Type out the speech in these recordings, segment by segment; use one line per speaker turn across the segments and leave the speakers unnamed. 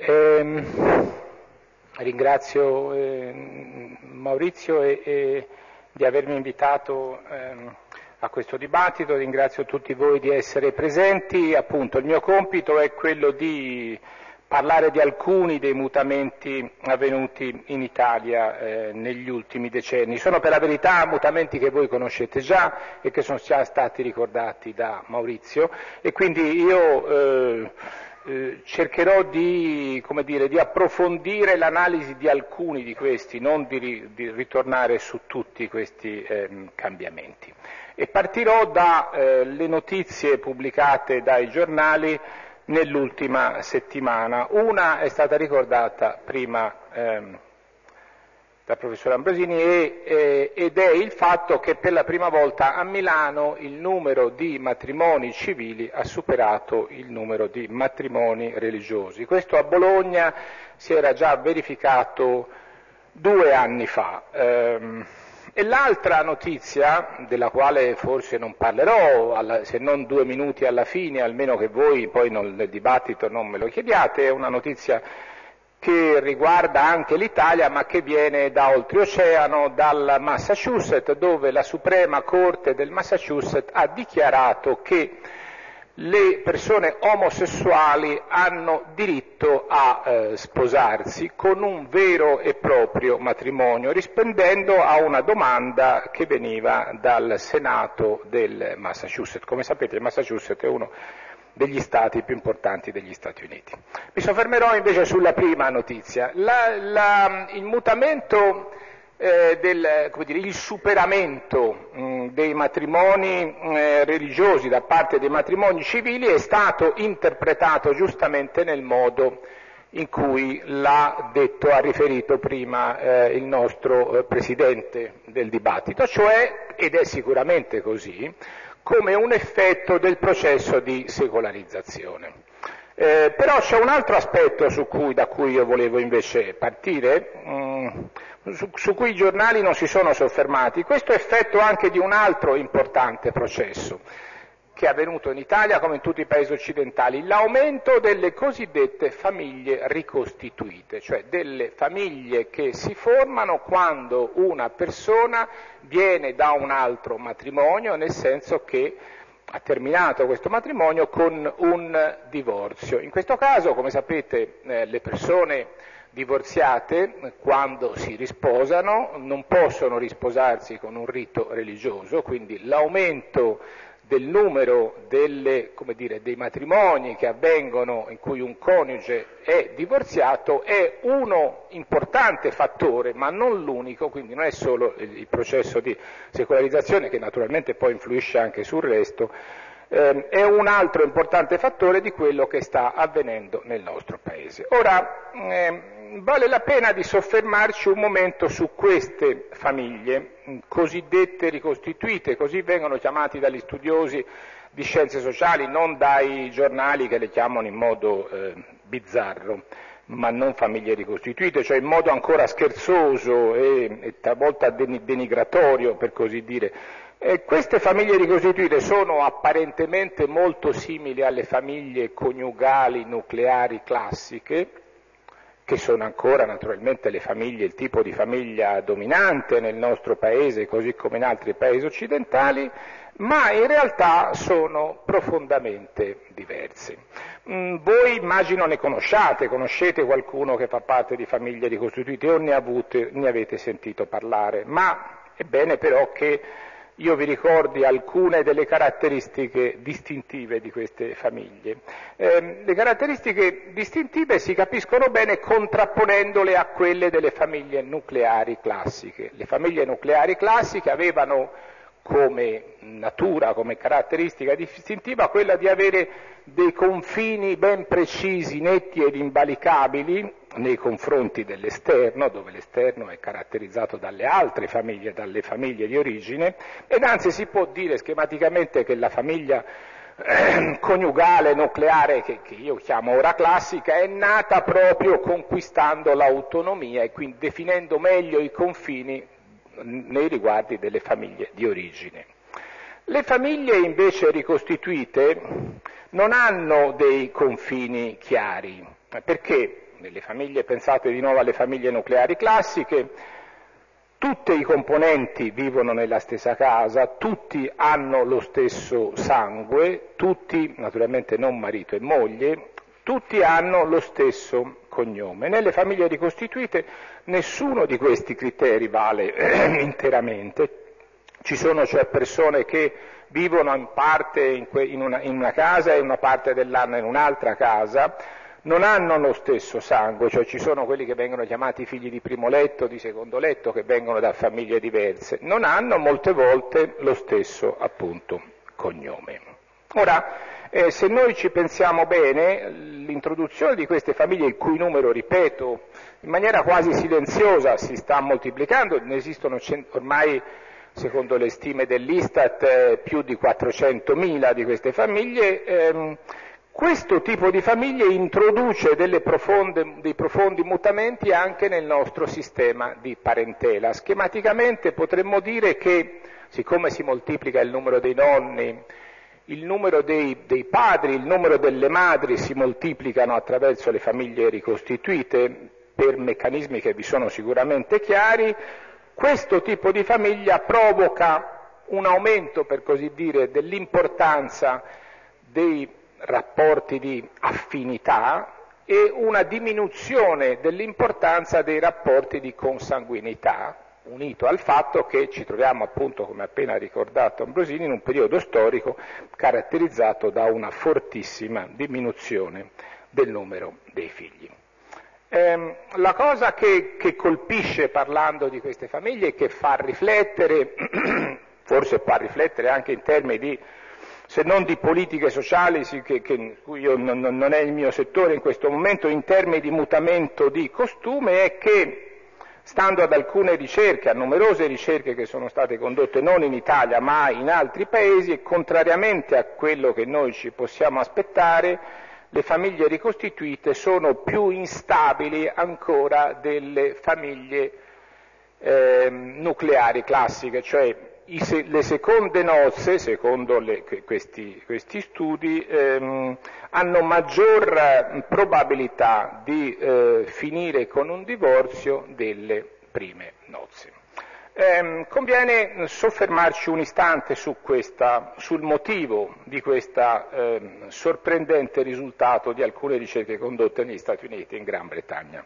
Ringrazio Maurizio di avermi invitato a questo dibattito, ringrazio tutti voi di essere presenti. Appunto, il mio compito è quello di parlare di alcuni dei mutamenti avvenuti in Italia negli ultimi decenni. Sono per la verità mutamenti che voi conoscete già e che sono già stati ricordati da Maurizio, e quindi io cercherò di approfondire l'analisi di alcuni di questi, non di ritornare su tutti questi cambiamenti. E partirò dalle notizie pubblicate dai giornali nell'ultima settimana. Una è stata ricordata prima dal professor Ambrosini ed è il fatto che per la prima volta a Milano il numero di matrimoni civili ha superato il numero di matrimoni religiosi. Questo a Bologna si era già verificato 2 anni fa. E l'altra notizia, della quale forse non parlerò, se non 2 minuti alla fine, almeno che voi poi nel dibattito non me lo chiediate, è una notizia che riguarda anche l'Italia, ma che viene da oltreoceano, dal Massachusetts, dove la Suprema Corte del Massachusetts ha dichiarato che le persone omosessuali hanno diritto a sposarsi con un vero e proprio matrimonio, rispondendo a una domanda che veniva dal Senato del Massachusetts. Come sapete, il Massachusetts è uno degli stati più importanti degli Stati Uniti. Mi soffermerò invece sulla prima notizia. Il mutamento il superamento dei matrimoni religiosi da parte dei matrimoni civili è stato interpretato giustamente nel modo in cui ha riferito prima il nostro Presidente del dibattito, cioè, ed è sicuramente così, come un effetto del processo di secolarizzazione. Però c'è un altro aspetto da cui io volevo invece partire, su cui i giornali non si sono soffermati. Questo è effetto anche di un altro importante processo che è avvenuto in Italia come in tutti i paesi occidentali, l'aumento delle cosiddette famiglie ricostituite, cioè delle famiglie che si formano quando una persona viene da un altro matrimonio, nel senso che ha terminato questo matrimonio con un divorzio. In questo caso, come sapete, le persone divorziate, quando si risposano, non possono risposarsi con un rito religioso, quindi l'aumento del numero dei matrimoni che avvengono in cui un coniuge è divorziato è uno importante fattore, ma non l'unico, quindi non è solo il processo di secolarizzazione, che naturalmente poi influisce anche sul resto, è un altro importante fattore di quello che sta avvenendo nel nostro Paese. Ora, vale la pena di soffermarci un momento su queste famiglie cosiddette ricostituite, così vengono chiamati dagli studiosi di scienze sociali, non dai giornali che le chiamano in modo bizzarro, ma non famiglie ricostituite, cioè in modo ancora scherzoso e talvolta denigratorio, per così dire. Queste famiglie ricostituite sono apparentemente molto simili alle famiglie coniugali nucleari classiche, che sono ancora naturalmente il tipo di famiglia dominante nel nostro Paese, così come in altri Paesi occidentali, ma in realtà sono profondamente diverse. Voi immagino ne conoscete qualcuno che fa parte di famiglie ricostituite o ne avete sentito parlare, ma è bene però che io vi ricordi alcune delle caratteristiche distintive di queste famiglie. Le caratteristiche distintive si capiscono bene contrapponendole a quelle delle famiglie nucleari classiche. Le famiglie nucleari classiche avevano come natura, come caratteristica distintiva quella di avere dei confini ben precisi, netti ed invalicabili nei confronti dell'esterno, dove l'esterno è caratterizzato dalle altre famiglie, dalle famiglie di origine, ed anzi si può dire schematicamente che la famiglia coniugale nucleare, che io chiamo ora classica, è nata proprio conquistando l'autonomia e quindi definendo meglio i confini nei riguardi delle famiglie di origine. Le famiglie invece ricostituite non hanno dei confini chiari, perché nelle famiglie, pensate di nuovo alle famiglie nucleari classiche, tutti i componenti vivono nella stessa casa, tutti hanno lo stesso sangue, tutti, naturalmente non marito e moglie, tutti hanno lo stesso cognome. Nelle famiglie ricostituite nessuno di questi criteri vale interamente. Ci sono cioè persone che vivono in parte in una casa e una parte dell'anno in un'altra casa, non hanno lo stesso sangue, cioè ci sono quelli che vengono chiamati figli di primo letto, di secondo letto, che vengono da famiglie diverse, non hanno molte volte lo stesso appunto cognome. Ora, se noi ci pensiamo bene, l'introduzione di queste famiglie, il cui numero, ripeto, in maniera quasi silenziosa si sta moltiplicando, ne esistono ormai, secondo le stime dell'Istat, più di 400.000 di queste famiglie, questo tipo di famiglie introduce dei profondi mutamenti anche nel nostro sistema di parentela. Schematicamente potremmo dire che, siccome si moltiplica il numero dei nonni, il numero dei padri, il numero delle madri si moltiplicano attraverso le famiglie ricostituite per meccanismi che vi sono sicuramente chiari, questo tipo di famiglia provoca un aumento, per così dire, dell'importanza dei rapporti di affinità e una diminuzione dell'importanza dei rapporti di consanguinità, unito al fatto che ci troviamo appunto, come appena ricordato Ambrosini, in un periodo storico caratterizzato da una fortissima diminuzione del numero dei figli. La cosa che colpisce parlando di queste famiglie e che fa riflettere, forse fa riflettere anche in termini di, se non di politiche sociali, cui non è il mio settore in questo momento, in termini di mutamento di costume, è che, stando ad alcune ricerche, a numerose ricerche che sono state condotte non in Italia ma in altri paesi, e contrariamente a quello che noi ci possiamo aspettare, le famiglie ricostituite sono più instabili ancora delle famiglie nucleari classiche, cioè le seconde nozze, secondo questi studi, hanno maggior probabilità di finire con un divorzio delle prime nozze. Conviene soffermarci un istante sul motivo di questo sorprendente risultato di alcune ricerche condotte negli Stati Uniti e in Gran Bretagna.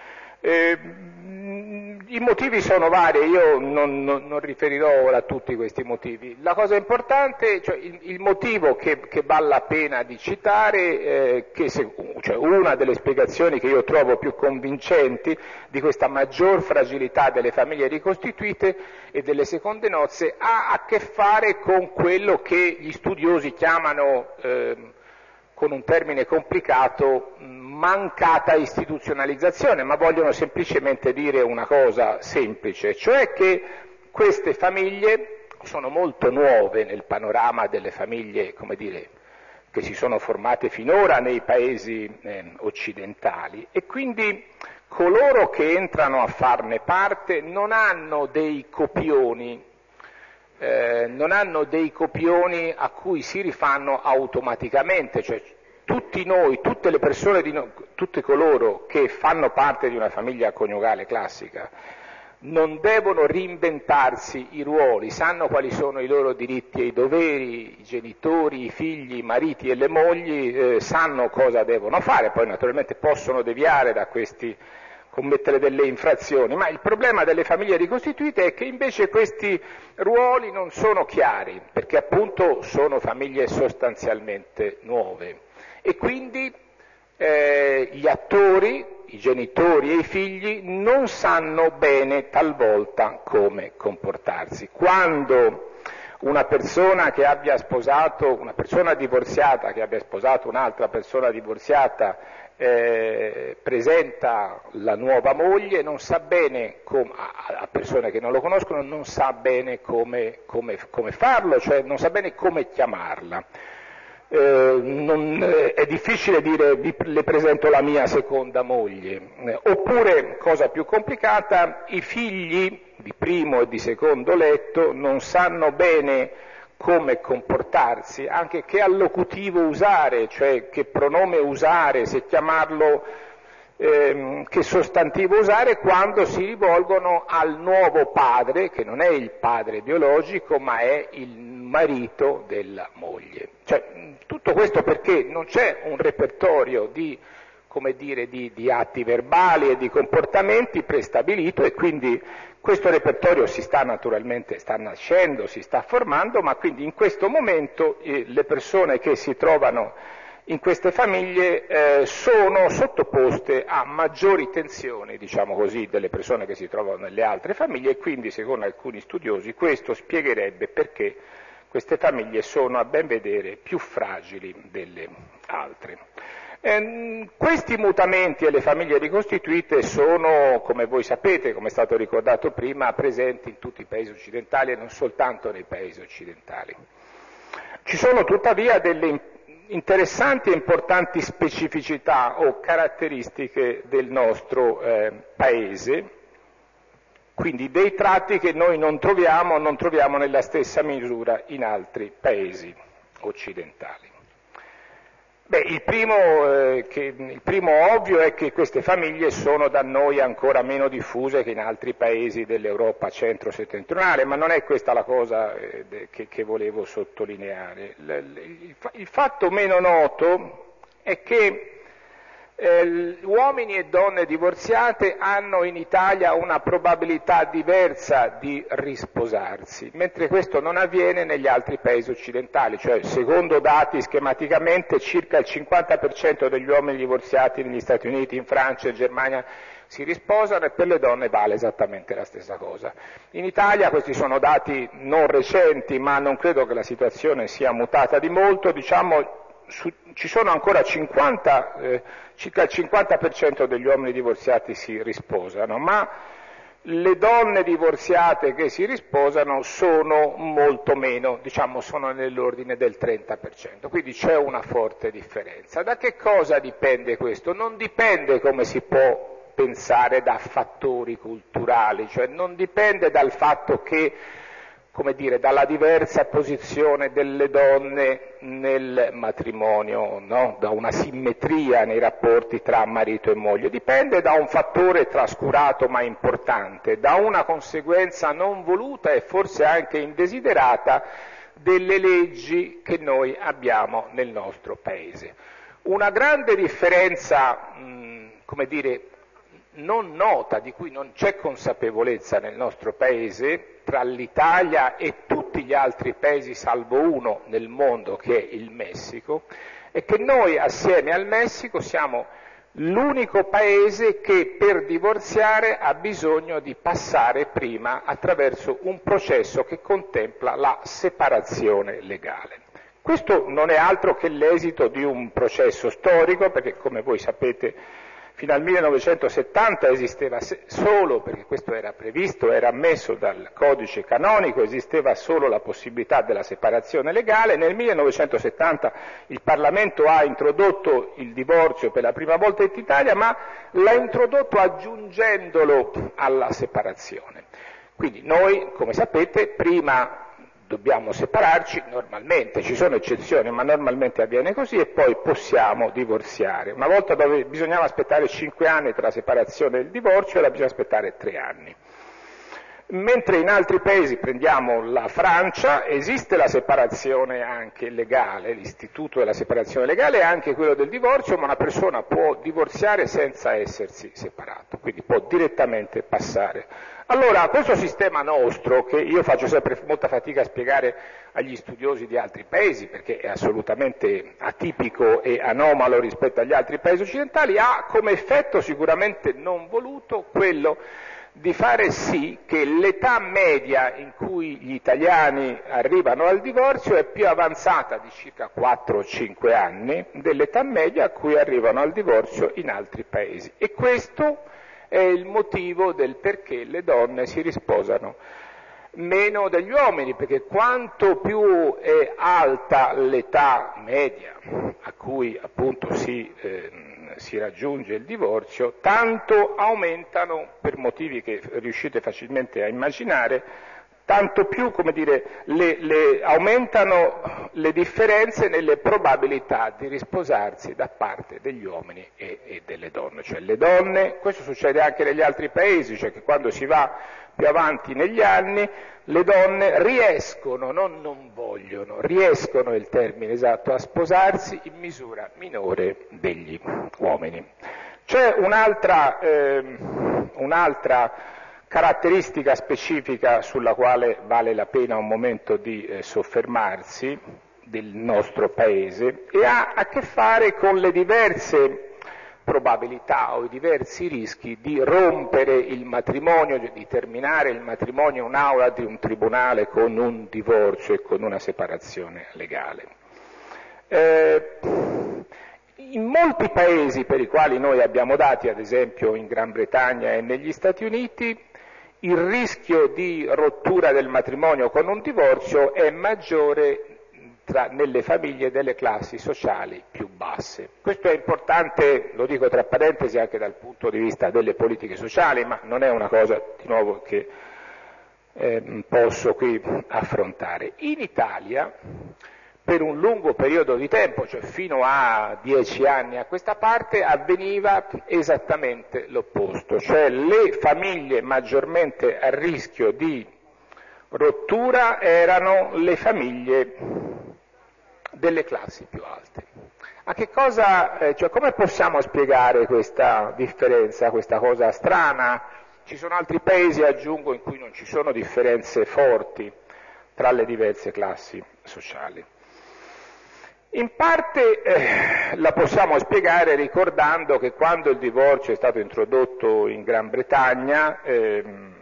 I motivi sono vari, io non riferirò ora a tutti questi motivi. La cosa importante, cioè il motivo che vale la pena di citare, cioè una delle spiegazioni che io trovo più convincenti di questa maggior fragilità delle famiglie ricostituite e delle seconde nozze, ha a che fare con quello che gli studiosi chiamano, con un termine complicato, mancata istituzionalizzazione, ma vogliono semplicemente dire una cosa semplice, cioè che queste famiglie sono molto nuove nel panorama delle famiglie, come dire, che si sono formate finora nei paesi occidentali, e quindi coloro che entrano a farne parte non hanno dei copioni a cui si rifanno automaticamente, cioè tutti noi, tutte le persone, tutti coloro che fanno parte di una famiglia coniugale classica non devono reinventarsi i ruoli, sanno quali sono i loro diritti e i doveri, i genitori, i figli, i mariti e le mogli sanno cosa devono fare, poi naturalmente possono deviare da questi, commettere delle infrazioni, ma il problema delle famiglie ricostituite è che invece questi ruoli non sono chiari, perché appunto sono famiglie sostanzialmente nuove e quindi gli attori, i genitori e i figli non sanno bene talvolta come comportarsi. Quando una persona che abbia sposato, una persona divorziata che abbia sposato un'altra persona divorziata presenta la nuova moglie, non sa bene a persone che non lo conoscono, non sa bene come farlo, cioè non sa bene come chiamarla. È difficile dire le presento la mia seconda moglie, oppure, cosa più complicata, i figli di primo e di secondo letto non sanno bene come comportarsi, anche che allocutivo usare, cioè che pronome usare, se chiamarlo che sostantivo usare quando si rivolgono al nuovo padre, che non è il padre biologico, ma è il marito della moglie. Cioè, tutto questo perché non c'è un repertorio di atti verbali e di comportamenti prestabilito, e quindi questo repertorio sta nascendo, si sta formando, ma quindi in questo momento le persone che si trovano in queste famiglie sono sottoposte a maggiori tensioni, diciamo così, delle persone che si trovano nelle altre famiglie, e quindi secondo alcuni studiosi questo spiegherebbe perché queste famiglie sono a ben vedere più fragili delle altre. Questi mutamenti alle famiglie ricostituite sono, come voi sapete, come è stato ricordato prima, presenti in tutti i paesi occidentali e non soltanto nei paesi occidentali. Ci sono tuttavia delle interessanti e importanti specificità o caratteristiche del nostro paese, quindi dei tratti che noi non troviamo nella stessa misura in altri paesi occidentali. Il primo ovvio è che queste famiglie sono da noi ancora meno diffuse che in altri paesi dell'Europa centro-settentrionale, ma non è questa la cosa che volevo sottolineare. Il fatto meno noto è che uomini e donne divorziate hanno in Italia una probabilità diversa di risposarsi, mentre questo non avviene negli altri paesi occidentali, cioè secondo dati schematicamente circa il 50% degli uomini divorziati negli Stati Uniti, in Francia e in Germania si risposano, e per le donne vale esattamente la stessa cosa. In Italia questi sono dati non recenti, ma non credo che la situazione sia mutata di molto, ci sono ancora circa il 50% degli uomini divorziati si risposano, ma le donne divorziate che si risposano sono molto meno, sono nell'ordine del 30%, quindi c'è una forte differenza. Da che cosa dipende questo? Non dipende, come si può pensare, da fattori culturali, cioè non dipende dal fatto che dalla diversa posizione delle donne nel matrimonio, no? Da una simmetria nei rapporti tra marito e moglie, dipende da un fattore trascurato ma importante, da una conseguenza non voluta e forse anche indesiderata delle leggi che noi abbiamo nel nostro Paese. Una grande differenza, non nota, di cui non c'è consapevolezza nel nostro Paese, tra l'Italia e tutti gli altri paesi, salvo uno nel mondo che è il Messico, è che noi assieme al Messico siamo l'unico paese che per divorziare ha bisogno di passare prima attraverso un processo che contempla la separazione legale. Questo non è altro che l'esito di un processo storico, perché come voi sapete fino al 1970 esisteva solo, perché questo era previsto, era ammesso dal codice canonico, esisteva solo la possibilità della separazione legale. Nel 1970 il Parlamento ha introdotto il divorzio per la prima volta in Italia, ma l'ha introdotto aggiungendolo alla separazione. Quindi noi, come sapete, prima dobbiamo separarci normalmente, ci sono eccezioni, ma normalmente avviene così, e poi possiamo divorziare. Una volta bisognava aspettare 5 anni tra la separazione e il divorzio, ora bisogna aspettare 3 anni. Mentre in altri paesi, prendiamo la Francia, esiste la separazione anche legale, l'istituto della separazione legale è anche quello del divorzio, ma una persona può divorziare senza essersi separato, quindi può direttamente passare. Allora, questo sistema nostro, che io faccio sempre molta fatica a spiegare agli studiosi di altri paesi, perché è assolutamente atipico e anomalo rispetto agli altri paesi occidentali, ha come effetto sicuramente non voluto quello di fare sì che l'età media in cui gli italiani arrivano al divorzio è più avanzata di circa 4 o 5 anni dell'età media a cui arrivano al divorzio in altri paesi. E questo è il motivo del perché le donne si risposano meno degli uomini, perché quanto più è alta l'età media a cui appunto si raggiunge il divorzio, tanto aumentano, per motivi che riuscite facilmente a immaginare, tanto più, come dire, aumentano le differenze nelle probabilità di risposarsi da parte degli uomini e delle donne. Cioè le donne, questo succede anche negli altri paesi, cioè che quando si va più avanti negli anni, le donne riescono, non vogliono, riescono è il termine esatto, a sposarsi in misura minore degli uomini. C'è un'altra caratteristica specifica sulla quale vale la pena un momento di soffermarsi del nostro Paese e ha a che fare con le diverse probabilità o i diversi rischi di rompere il matrimonio, di terminare il matrimonio in un'aula di un tribunale con un divorzio e con una separazione legale. In molti paesi per i quali noi abbiamo dati, ad esempio in Gran Bretagna e negli Stati Uniti, il rischio di rottura del matrimonio con un divorzio è maggiore nelle famiglie delle classi sociali più basse. Questo è importante, lo dico tra parentesi, anche dal punto di vista delle politiche sociali, ma non è una cosa di nuovo che posso qui affrontare. In Italia, per un lungo periodo di tempo, cioè fino a 10 anni a questa parte, avveniva esattamente l'opposto, cioè le famiglie maggiormente a rischio di rottura erano le famiglie delle classi più alte. A che cosa, cioè come possiamo spiegare questa differenza, questa cosa strana? Ci sono altri paesi, aggiungo, in cui non ci sono differenze forti tra le diverse classi sociali. In parte la possiamo spiegare ricordando che quando il divorzio è stato introdotto in Gran Bretagna è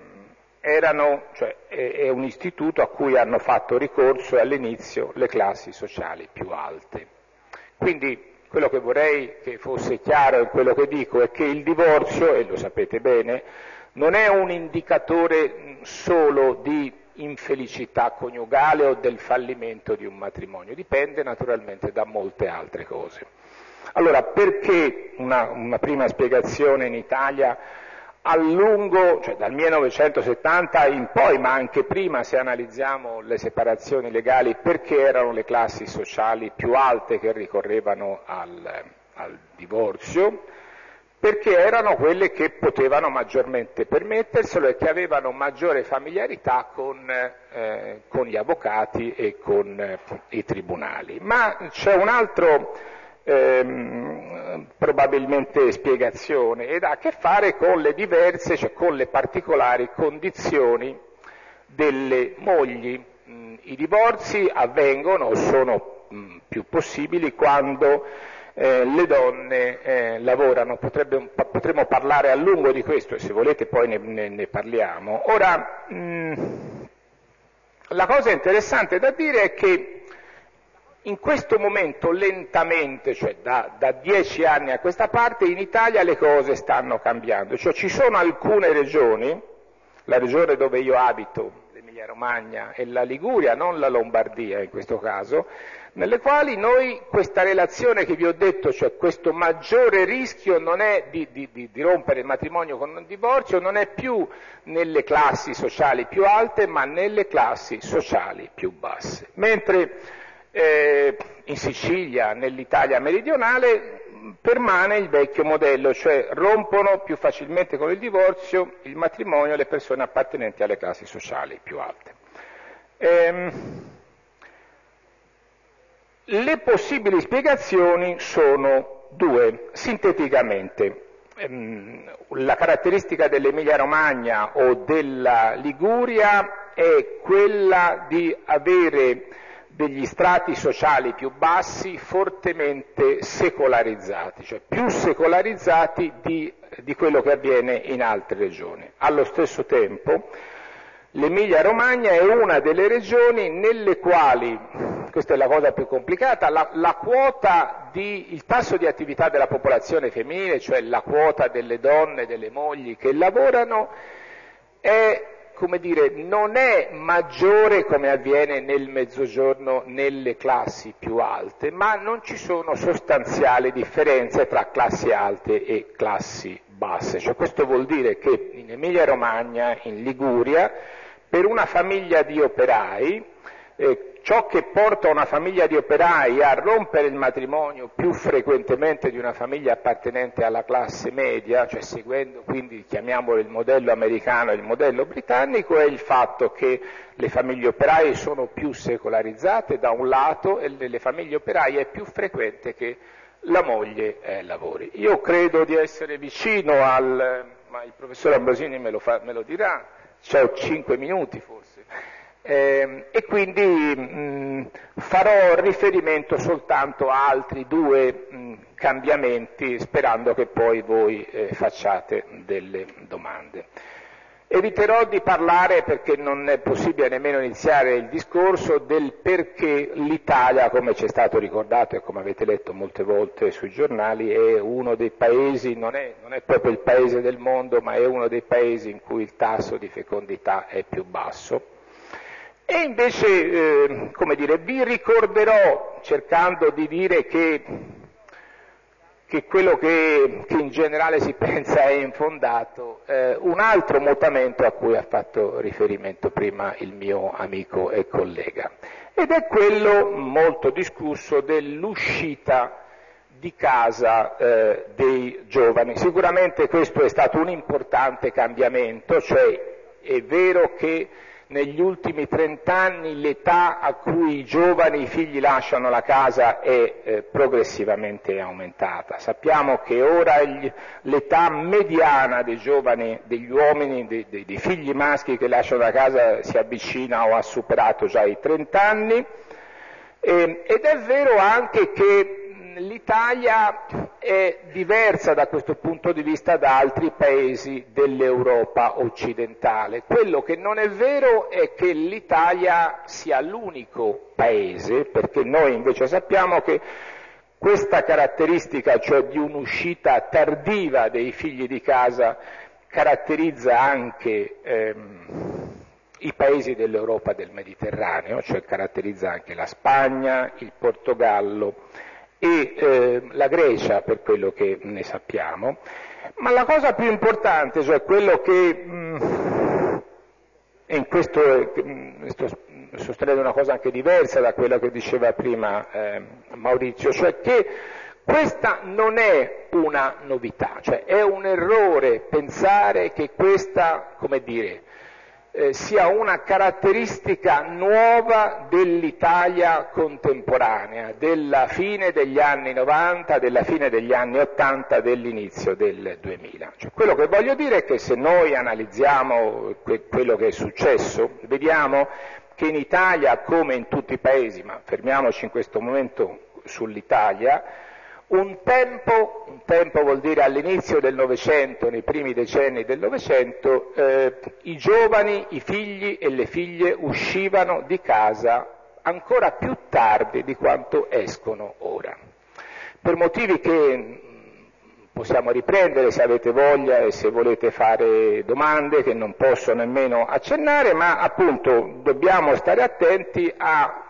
un istituto a cui hanno fatto ricorso all'inizio le classi sociali più alte. Quindi quello che vorrei che fosse chiaro in quello che dico è che il divorzio, e lo sapete bene, non è un indicatore solo di infelicità coniugale o del fallimento di un matrimonio, dipende naturalmente da molte altre cose. Allora, perché una prima spiegazione in Italia a lungo, cioè dal 1970 in poi, ma anche prima se analizziamo le separazioni legali, perché erano le classi sociali più alte che ricorrevano al divorzio? Perché erano quelle che potevano maggiormente permetterselo e che avevano maggiore familiarità con gli avvocati e con i tribunali. Ma c'è un altro probabilmente spiegazione ed ha a che fare con le diverse, cioè con le particolari condizioni delle mogli. I divorzi avvengono o sono più possibili quando le donne lavorano, potremmo parlare a lungo di questo e se volete poi ne parliamo. Ora, la cosa interessante da dire è che in questo momento lentamente, cioè da 10 anni a questa parte, in Italia le cose stanno cambiando, cioè ci sono alcune regioni, la regione dove io abito, l'Emilia Romagna e la Liguria, non la Lombardia in questo caso, nelle quali noi questa relazione che vi ho detto, cioè questo maggiore rischio non è di rompere il matrimonio con un divorzio, non è più nelle classi sociali più alte, ma nelle classi sociali più basse. Mentre in Sicilia, nell'Italia meridionale, permane il vecchio modello, cioè rompono più facilmente con il divorzio il matrimonio le persone appartenenti alle classi sociali più alte. Le possibili spiegazioni sono due, sinteticamente. La caratteristica dell'Emilia Romagna o della Liguria è quella di avere degli strati sociali più bassi fortemente secolarizzati, cioè più secolarizzati di quello che avviene in altre regioni. Allo stesso tempo l'Emilia Romagna è una delle regioni nelle quali, questa è la cosa più complicata, il tasso di attività della popolazione femminile, cioè la quota delle donne, delle mogli che lavorano, non è maggiore come avviene nel Mezzogiorno nelle classi più alte, ma non ci sono sostanziali differenze tra classi alte e classi basse. Cioè, questo vuol dire che in Emilia Romagna, in Liguria, per una famiglia di operai, ciò che porta una famiglia di operai a rompere il matrimonio più frequentemente di una famiglia appartenente alla classe media, cioè seguendo quindi, chiamiamolo, il modello americano e il modello britannico, è il fatto che le famiglie operaie sono più secolarizzate da un lato e nelle famiglie operaie è più frequente che la moglie lavori. Io credo di essere vicino ma il professor Ambrosini me lo dirà, c'ho 5 minuti forse. E quindi farò riferimento soltanto a altri 2 cambiamenti, sperando che poi voi facciate delle domande. Eviterò di parlare, perché non è possibile nemmeno iniziare il discorso, del perché l'Italia, come ci è stato ricordato e come avete letto molte volte sui giornali, è uno dei paesi, non è proprio il paese del mondo, ma è uno dei paesi in cui il tasso di fecondità è più basso. E invece, come dire, vi ricorderò, cercando di dire che quello che in generale si pensa è infondato, un altro mutamento a cui ha fatto riferimento prima il mio amico e collega, ed è quello molto discusso dell'uscita di casa dei giovani. Sicuramente questo è stato un importante cambiamento, cioè è vero che negli ultimi 30 anni l'età a cui i giovani, i figli lasciano la casa è progressivamente aumentata. Sappiamo che ora l'età mediana dei giovani, degli uomini, dei figli maschi che lasciano la casa si avvicina o ha superato già i 30 anni, ed è vero anche che l'Italia è diversa da questo punto di vista da altri paesi dell'Europa occidentale. Quello che non è vero è che l'Italia sia l'unico paese, perché noi invece sappiamo che questa caratteristica, cioè di un'uscita tardiva dei figli di casa, caratterizza anche i paesi dell'Europa del Mediterraneo, cioè caratterizza anche la Spagna, il Portogallo e la Grecia, per quello che ne sappiamo. Ma la cosa più importante, cioè quello che, e in questo sto sostenendo una cosa anche diversa da quella che diceva prima Maurizio, cioè che questa non è una novità, cioè è un errore pensare che questa, come dire, sia una caratteristica nuova dell'Italia contemporanea, della fine degli anni 90, della fine degli anni 80, dell'inizio del 2000. Cioè, quello che voglio dire è che se noi analizziamo quello che è successo, vediamo che in Italia, come in tutti i paesi, ma fermiamoci in questo momento sull'Italia, un tempo vuol dire all'inizio del Novecento, nei primi decenni del Novecento, i giovani, i figli e le figlie uscivano di casa ancora più tardi di quanto escono ora, per motivi che possiamo riprendere se avete voglia e se volete fare domande, che non posso nemmeno accennare, ma appunto dobbiamo stare attenti a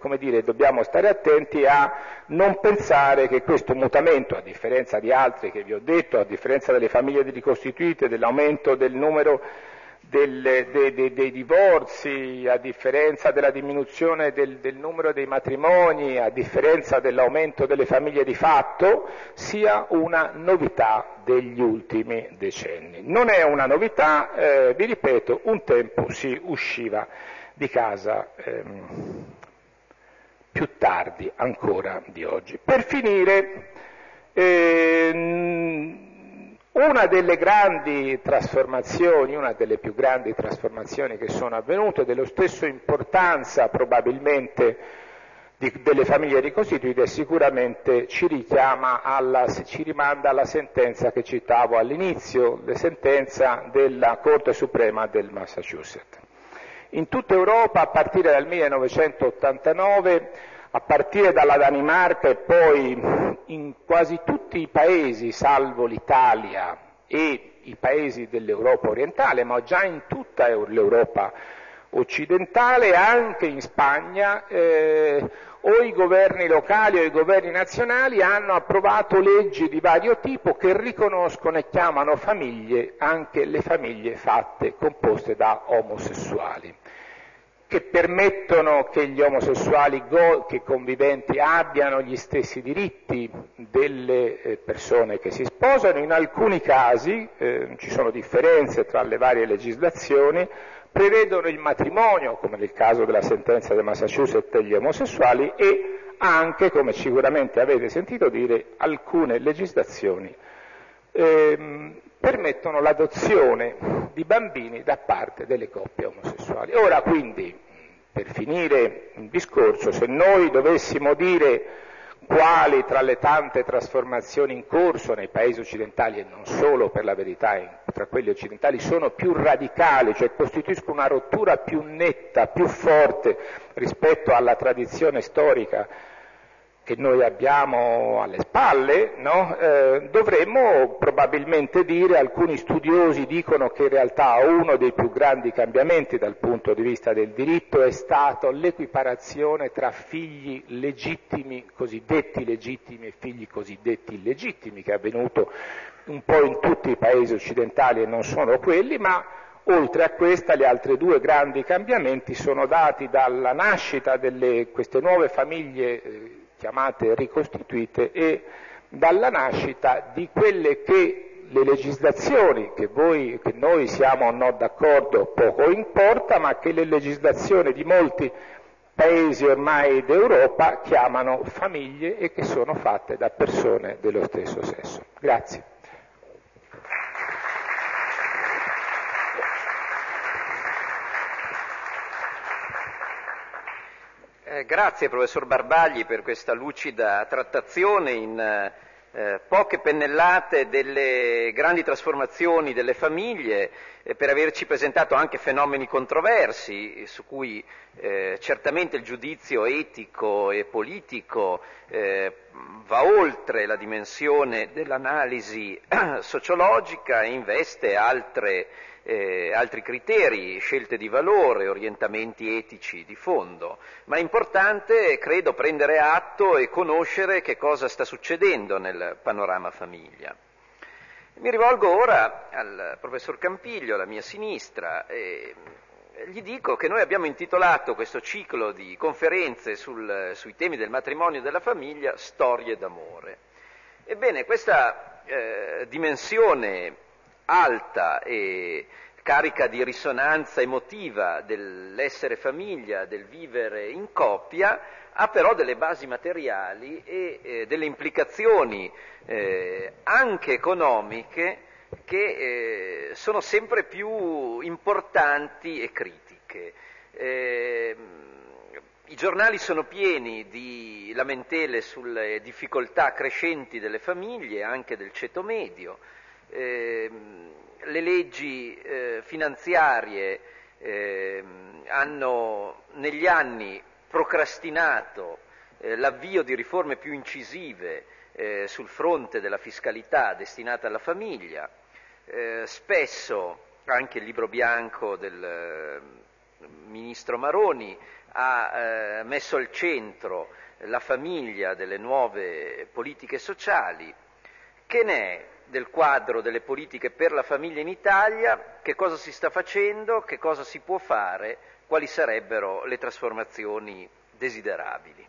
non pensare che questo mutamento, a differenza di altri che vi ho detto, a differenza delle famiglie ricostituite, dell'aumento del numero dei divorzi, a differenza della diminuzione del numero dei matrimoni, a differenza dell'aumento delle famiglie di fatto, sia una novità degli ultimi decenni. Non è una novità, vi ripeto, un tempo si usciva di casa più tardi ancora di oggi. Per finire, una delle grandi trasformazioni, una delle più grandi trasformazioni che sono avvenute, dello stesso importanza probabilmente delle famiglie ricostituite, sicuramente ci rimanda alla sentenza che citavo all'inizio, la sentenza della Corte Suprema del Massachusetts. In tutta Europa, a partire dal 1989, a partire dalla Danimarca e poi in quasi tutti i paesi, salvo l'Italia e i paesi dell'Europa orientale, ma già in tutta l'Europa occidentale, anche in Spagna, o i governi locali o i governi nazionali hanno approvato leggi di vario tipo che riconoscono e chiamano famiglie anche le famiglie fatte, composte da omosessuali, che permettono che gli omosessuali che conviventi abbiano gli stessi diritti delle persone che si sposano. In alcuni casi, ci sono differenze tra le varie legislazioni, prevedono il matrimonio, come nel caso della sentenza del Massachusetts degli omosessuali, e anche, come sicuramente avete sentito dire, alcune legislazioni permettono l'adozione di bambini da parte delle coppie omosessuali. Ora quindi, per finire il discorso, se noi dovessimo dire quali tra le tante trasformazioni in corso nei paesi occidentali, e non solo per la verità, tra quelli occidentali, sono più radicali, cioè costituiscono una rottura più netta, più forte rispetto alla tradizione storica che noi abbiamo alle spalle, no? Dovremmo probabilmente dire, alcuni studiosi dicono che in realtà uno dei più grandi cambiamenti dal punto di vista del diritto è stato l'equiparazione tra figli legittimi, cosiddetti legittimi, e figli cosiddetti illegittimi, che è avvenuto un po' in tutti i paesi occidentali e non solo quelli, ma oltre a questa gli altri due grandi cambiamenti sono dati dalla nascita di queste nuove famiglie chiamate ricostituite e dalla nascita di quelle che le legislazioni, che noi siamo o no d'accordo poco importa, ma che le legislazioni di molti paesi ormai d'Europa chiamano famiglie e che sono fatte da persone dello stesso sesso. Grazie.
Grazie professor Barbagli per questa lucida trattazione in poche pennellate delle grandi trasformazioni delle famiglie, per averci presentato anche fenomeni controversi su cui certamente il giudizio etico e politico va oltre la dimensione dell'analisi sociologica e investe altri criteri, scelte di valore, orientamenti etici di fondo, ma è importante, credo, prendere atto e conoscere che cosa sta succedendo nel panorama famiglia. Mi rivolgo ora al professor Campiglio, alla mia sinistra, e gli dico che noi abbiamo intitolato questo ciclo di conferenze sui temi del matrimonio e della famiglia Storie d'amore. Ebbene, questa dimensione alta e carica di risonanza emotiva dell'essere famiglia, del vivere in coppia, ha però delle basi materiali e delle implicazioni anche economiche che sono sempre più importanti e critiche. I giornali sono pieni di lamentele sulle difficoltà crescenti delle famiglie, anche del ceto medio. Le leggi finanziarie hanno negli anni procrastinato l'avvio di riforme più incisive sul fronte della fiscalità destinata alla famiglia. Spesso anche il libro bianco del ministro Maroni ha messo al centro la famiglia delle nuove politiche sociali. Che ne è del quadro delle politiche per la famiglia in Italia? Che cosa si sta facendo? Che cosa si può fare? Quali sarebbero le trasformazioni desiderabili?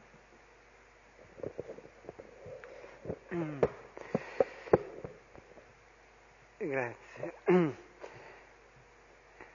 Grazie.